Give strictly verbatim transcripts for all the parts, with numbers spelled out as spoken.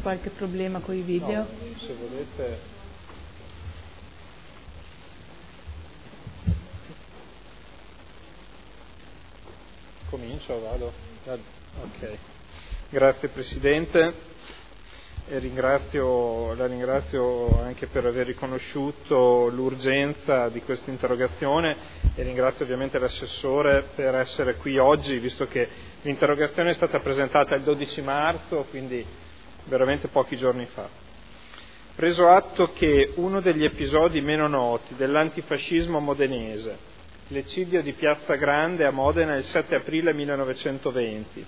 qualche problema con i video? No, se volete... Comincio, vado? Ok. Grazie Presidente. E ringrazio, la ringrazio anche per aver riconosciuto l'urgenza di questa interrogazione e ringrazio ovviamente l'assessore per essere qui oggi, visto che l'interrogazione è stata presentata il dodici marzo, quindi veramente pochi giorni fa. Preso atto che uno degli episodi meno noti dell'antifascismo modenese, l'eccidio di Piazza Grande a Modena il sette aprile millenovecentoventi,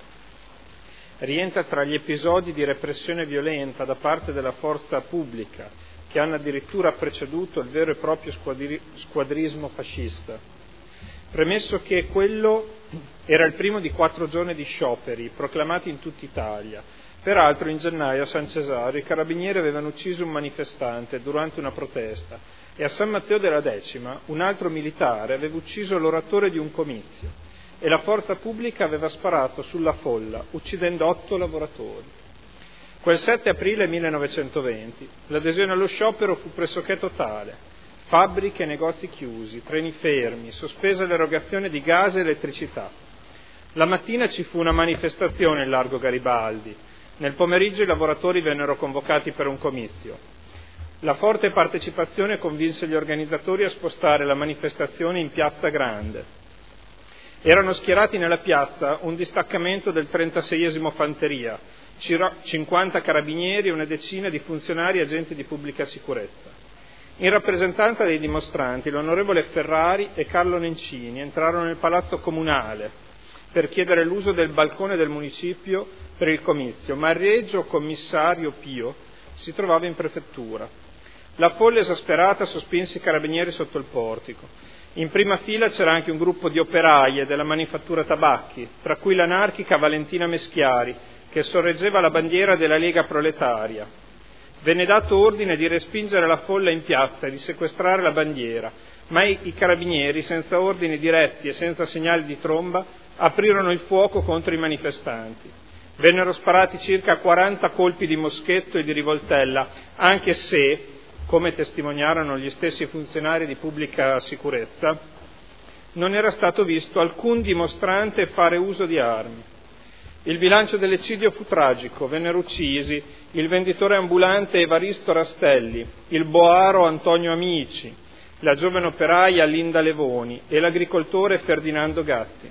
rientra tra gli episodi di repressione violenta da parte della forza pubblica che hanno addirittura preceduto il vero e proprio squadri- squadrismo fascista. Premesso che quello era il primo di quattro giorni di scioperi proclamati in tutta Italia. Peraltro in gennaio a San Cesare i carabinieri avevano ucciso un manifestante durante una protesta e a San Matteo della Decima un altro militare aveva ucciso l'oratore di un comizio e la forza pubblica aveva sparato sulla folla, uccidendo otto lavoratori. Quel sette aprile millenovecentoventi l'adesione allo sciopero fu pressoché totale. Fabbriche e negozi chiusi, treni fermi, sospesa l'erogazione di gas e elettricità. La mattina ci fu una manifestazione in largo Garibaldi. Nel pomeriggio i lavoratori vennero convocati per un comizio. La forte partecipazione convinse gli organizzatori a spostare la manifestazione in Piazza Grande. Erano schierati nella piazza un distaccamento del trentaseiesimo Fanteria, cinquanta carabinieri e una decina di funzionari e agenti di pubblica sicurezza. In rappresentanza dei dimostranti, l'onorevole Ferrari e Carlo Nencini entrarono nel palazzo comunale per chiedere l'uso del balcone del municipio per il comizio, ma il regio commissario Pio si trovava in prefettura. La folla esasperata sospinse i carabinieri sotto il portico. In prima fila c'era anche un gruppo di operaie della manifattura tabacchi, tra cui l'anarchica Valentina Meschiari, che sorreggeva la bandiera della Lega Proletaria. Venne dato ordine di respingere la folla in piazza e di sequestrare la bandiera, ma i, i carabinieri, senza ordini diretti e senza segnali di tromba, aprirono il fuoco contro i manifestanti. Vennero sparati circa quaranta colpi di moschetto e di rivoltella, anche se, come testimoniarono gli stessi funzionari di pubblica sicurezza, non era stato visto alcun dimostrante fare uso di armi. Il bilancio dell'eccidio fu tragico, vennero uccisi il venditore ambulante Evaristo Rastelli, il boaro Antonio Amici, la giovane operaia Linda Levoni e l'agricoltore Ferdinando Gatti.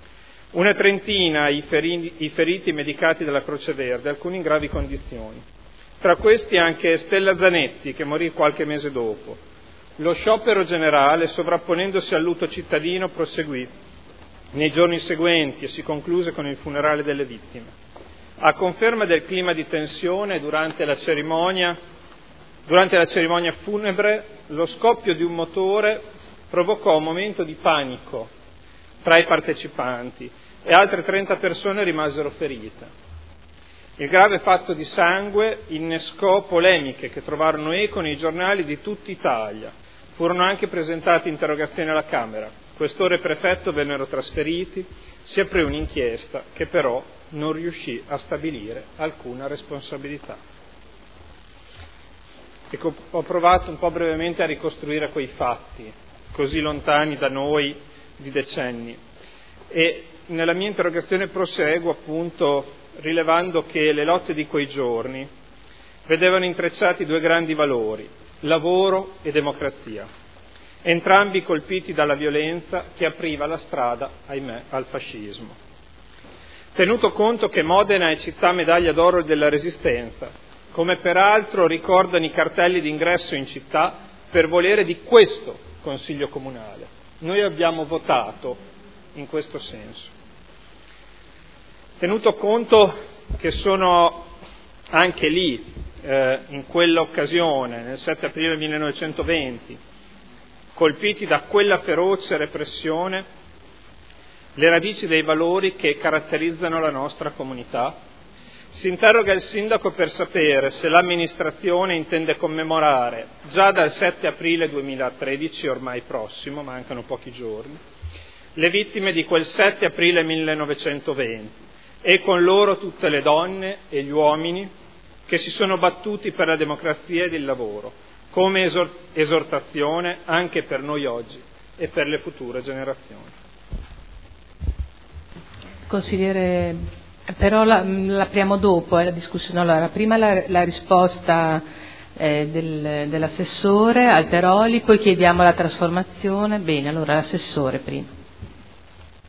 Una trentina i, feri- i feriti medicati dalla Croce Verde, alcuni in gravi condizioni. Tra questi anche Stella Zanetti, che morì qualche mese dopo. Lo sciopero generale, sovrapponendosi al lutto cittadino, proseguì nei giorni seguenti e si concluse con il funerale delle vittime. A conferma del clima di tensione durante la cerimonia, durante la cerimonia funebre, lo scoppio di un motore provocò un momento di panico tra i partecipanti e altre trenta persone rimasero ferite. Il grave fatto di sangue innescò polemiche che trovarono eco nei giornali di tutta Italia. Furono anche presentate interrogazioni alla Camera. Questore e prefetto vennero trasferiti, si aprì un'inchiesta che però non riuscì a stabilire alcuna responsabilità. Ecco, ho provato un po' brevemente a ricostruire quei fatti, così lontani da noi di decenni, e nella mia interrogazione proseguo appunto rilevando che le lotte di quei giorni vedevano intrecciati due grandi valori, lavoro e democrazia, entrambi colpiti dalla violenza che apriva la strada, ahimè, al fascismo. Tenuto conto che Modena è città medaglia d'oro della Resistenza, come peraltro ricordano i cartelli d'ingresso in città per volere di questo Consiglio Comunale. Noi abbiamo votato in questo senso. Tenuto conto che sono anche lì, eh, in quell'occasione, nel sette aprile millenovecentoventi, colpiti da quella feroce repressione, le radici dei valori che caratterizzano la nostra comunità, si interroga il sindaco per sapere se l'amministrazione intende commemorare, già dal sette aprile duemilatredici, ormai prossimo, mancano pochi giorni, le vittime di quel sette aprile millenovecentoventi, e con loro tutte le donne e gli uomini che si sono battuti per la democrazia ed il lavoro, come esor- esortazione anche per noi oggi e per le future generazioni. Consigliere, però la, l'apriamo dopo eh, la discussione. Allora, prima la, la risposta eh, del, dell'assessore Alteroli, poi chiediamo la trasformazione. Bene, allora l'assessore prima.